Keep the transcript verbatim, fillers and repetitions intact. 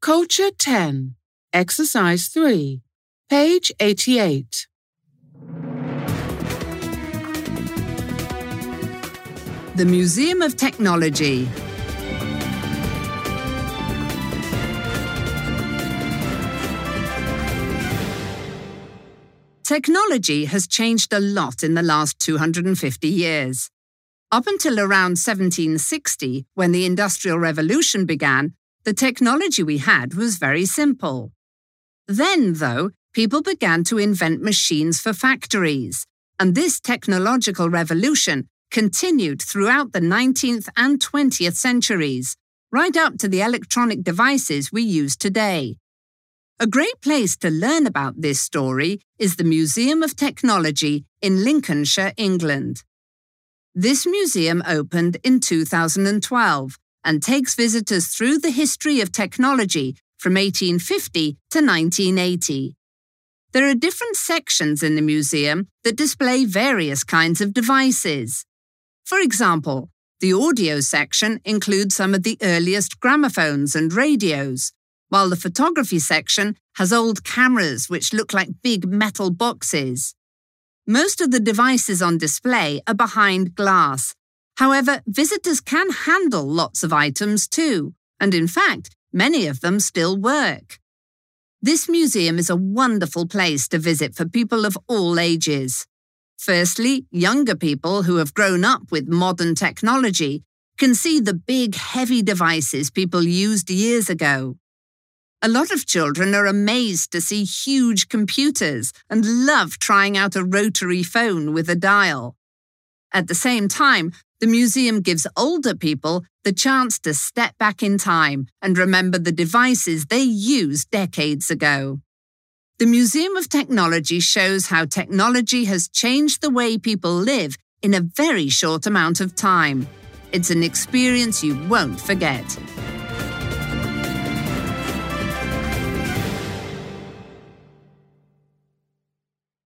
Culture ten, Exercise three, page eighty-eight. The Museum of Technology. Technology has changed a lot in the last two hundred fifty years. Up until around seventeen sixty, when the Industrial Revolution began, the technology we had was very simple. Then, though, people began to invent machines for factories, and this technological revolution continued throughout the nineteenth and twentieth centuries, right up to the electronic devices we use today. A great place to learn about this story is the Museum of Technology in Lincolnshire, England. This museum opened in two thousand twelve and takes visitors through the history of technology from eighteen fifty to nineteen eighty. There are different sections in the museum that display various kinds of devices. For example, the audio section includes some of the earliest gramophones and radios, while the photography section has old cameras which look like big metal boxes. Most of the devices on display are behind glass. However, visitors can handle lots of items too, and in fact, many of them still work. This museum is a wonderful place to visit for people of all ages. Firstly, younger people who have grown up with modern technology can see the big, heavy devices people used years ago. A lot of children are amazed to see huge computers and love trying out a rotary phone with a dial. At the same time, the museum gives older people the chance to step back in time and remember the devices they used decades ago. The Museum of Technology shows how technology has changed the way people live in a very short amount of time. It's an experience you won't forget.